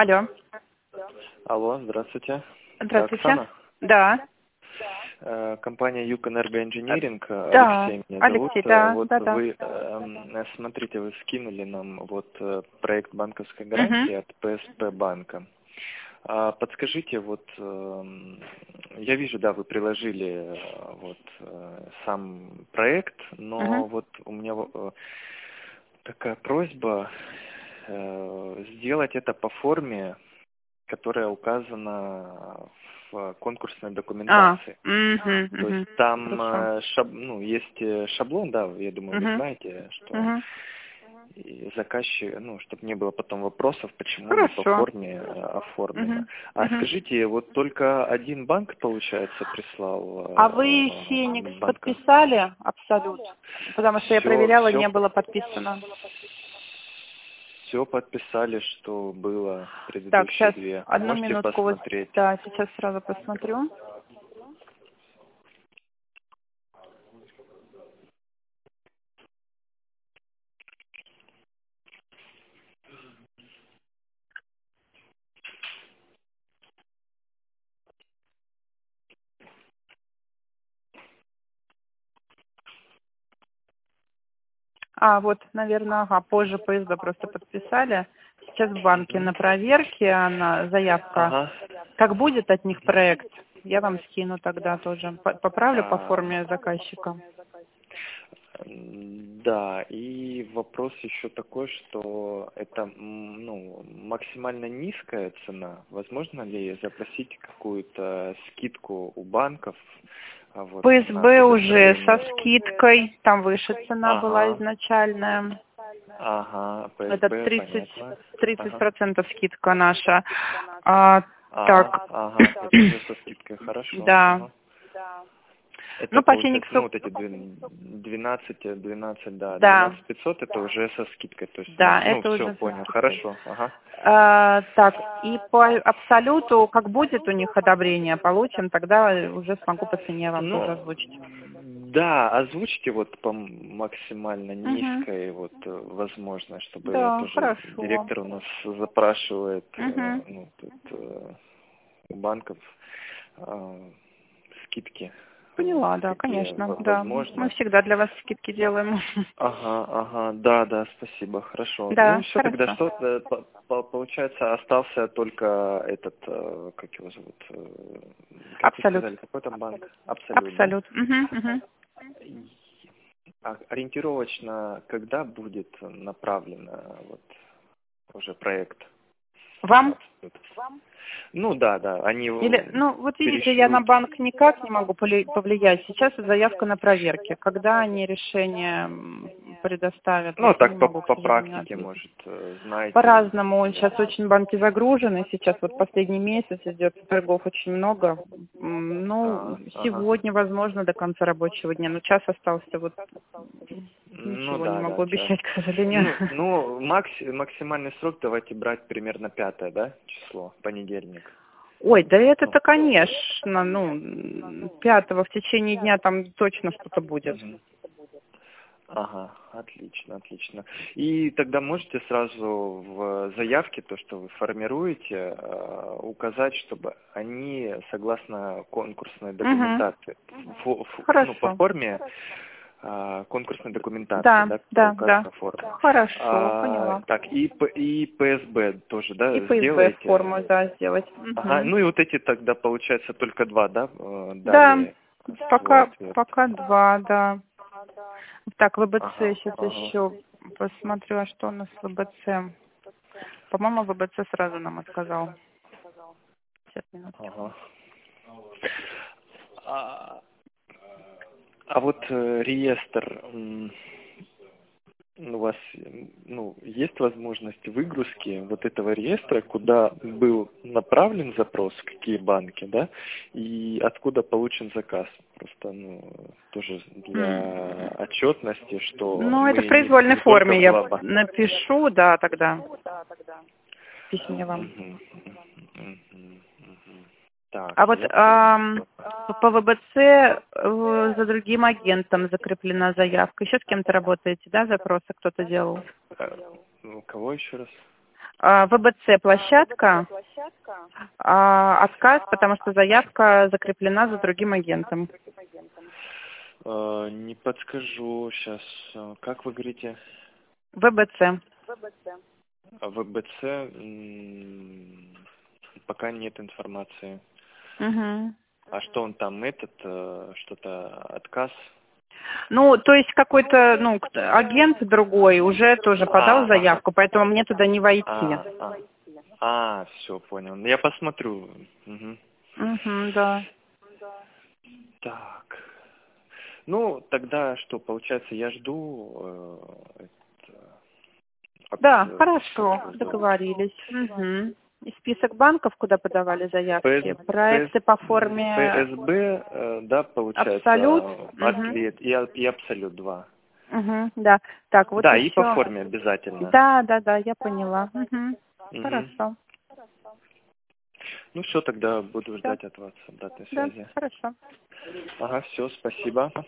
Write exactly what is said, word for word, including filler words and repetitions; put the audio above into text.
Алло. Алло, здравствуйте. Здравствуйте. Это Оксана? Да. Э, Компания Юкэнергоинжиниринг, Да. Алексей меня зовут. Алексей, Э, да, Вот да, да. вы, эм, смотрите, вы скинули нам вот э, проект банковской Угу. гарантии от Пэ Эс Пэ банка. А Подскажите, вот эм, я вижу, да, вы приложили э, вот э, сам проект, но Угу. вот у меня э, такая просьба э, сделать это по форме, которая указана в конкурсной А. документации. Угу. То есть Угу. там Хорошо. э, шаб, ну, есть э, шаблон, да, я думаю, вы Угу. знаете, что Угу. и заказчик, ну, чтобы не было потом вопросов, почему не по Хорошо. форме э, Угу. оформлено. А Угу. скажите, вот только один банк, получается, прислал А вы э, Феникс банка? подписали? Абсолют. Потому что я Все, проверяла, все, не было подписано. все подписали, что было Так, предыдущие сейчас две. одну Можете минутку. Вот, посмотреть? да, сейчас сразу посмотрю. А, вот, наверное, ага, позже Пэ Эс Бэ просто подписали. Сейчас в банке Мгм. на проверке, она, заявка. Ага. Как будет от них проект, я вам скину тогда тоже. П- Поправлю по А, форме заказчика. м, Да, и вопрос еще такой, что это м, ну, максимально низкая цена. Возможно ли запросить какую-то скидку у банков а, вот, Пэ Эс на Бэ уже со предоставление? скидкой, там выше цена была Ага, изначальная. ага, Это Пэ Эс Бэ, тридцать, понятно. тридцать Ага. процентов скидка наша. А, А, так, ага, это уже со скидкой, хорошо. да. Ага. Это Ну, по получается, ну Фениксу, вот эти две- двенадцать, двенадцать, да, да, двенадцать пятьсот это уже со скидкой, то есть, да, ну это все, уже со понял, скидкой. хорошо, ага. А, так, и по Абсолюту, как будет у них одобрение, получим, тогда уже смогу по цене вам тоже Ну, озвучить. да, озвучьте вот по максимально Угу. низкой, вот, э, возможно, чтобы Да, тоже хорошо. директор у нас запрашивает, э, Угу. ну, тут, э, у банков э, скидки, вот, Поняла, да, какие конечно, во- да. Мы возможно. всегда для вас скидки делаем. Ага, ага, да, да, спасибо, хорошо. Ну, Да, все, тогда хорошо. что, э, по- по- получается, остался только этот, э, как его зовут, э, как вы Абсолют. сказали, какой там банк? Абсолют, да? Абсолют. Угу, угу. И- а ориентировочно, когда будет направлен э, вот уже проект? Вам? Абсолют. Ну да, да, они Или, э, ну, вот видите, я на перешлют. банк никак не могу поли- повлиять. Сейчас заявка на проверке. Когда они решение м, предоставят, Ну, вот я не так по, могу, к по сожалению, практике, ответить. может, э, знаете. По-разному. Сейчас очень банки загружены. Сейчас вот последний месяц идет торгов очень много. М, Ну, А, ага. сегодня, возможно, до конца рабочего дня. Но час остался. Вот Ну ничего не да, могу да, час. обещать, к сожалению. Ну, ну макс, максимальный срок давайте брать примерно пятое, да, число, понедельник. Ой, да Ну, это-то, конечно, ну, пятого в течение дня там точно что-то будет. мгм. Ага, отлично, отлично. И тогда можете сразу в заявке, то, что вы формируете, э, указать, чтобы они, согласно конкурсной Угу. документации, фо- фо- ну, по Хорошо. форме э, конкурсной документации, Да, да, которая да, да. указана форма. Хорошо, А, поняла. так, и, П- и Пэ Эс Бэ тоже, И да, Пэ Эс Бэ сделаете? форму, да, сделать. Ага, Угу. ну и вот эти тогда, получается, только два, да, э, Да, дали свой пока, ответ. пока два, да. Так, вэ бэ цэ, Ага, сейчас ага, еще посмотрю, а что у нас вэ бэ цэ. По-моему, вэ бэ цэ сразу нам отказал. Сейчас, минутки. ага. А, а вот э, реестр, м, у вас, м, ну, есть возможность выгрузки вот этого реестра, куда был направлен запрос, какие банки, да, и откуда получен заказ? Просто, ну, тоже для М, отчетности, что Ну, это в мы не, произвольной не только форме в я два банка. напишу, да, тогда в письме вам. Мгм, мгм, мгм, мгм. Так, А вот я понял. ам, по вэ бэ цэ э, за другим агентом закреплена заявка. Еще с кем-то работаете, да, запросы кто-то делал? Э, ну, кого еще раз? А, ВБЦ площадка, а, отказ, потому что заявка закреплена за другим агентом. Э, не подскажу сейчас. Как вы говорите? ВБЦ. А ВБЦ м, пока нет информации. Угу. А что он там, этот, э, что-то, отказ? Ну, то есть какой-то, ну, кто- агент другой уже тоже подал А, заявку, поэтому мне туда не войти. а, а, а, все, понял. Я посмотрю. Мгм. Угу, да. Так. Ну, тогда что, получается, я жду... э, это, от, Да, э, хорошо, что-то жду. договорились. Угу. И список банков, куда подавали заявки, ПС, проекты по форме ПСБ, э, да, получается, Абсолют. Угу. ответ и, и Абсолют два. Угу, да. Так, вот Да, и по еще. форме обязательно. Да, да, да, я поняла. Угу. Мгм. Хорошо. Ну все, тогда буду Да, ждать от вас обратной да, связи. хорошо. Ага, все, спасибо.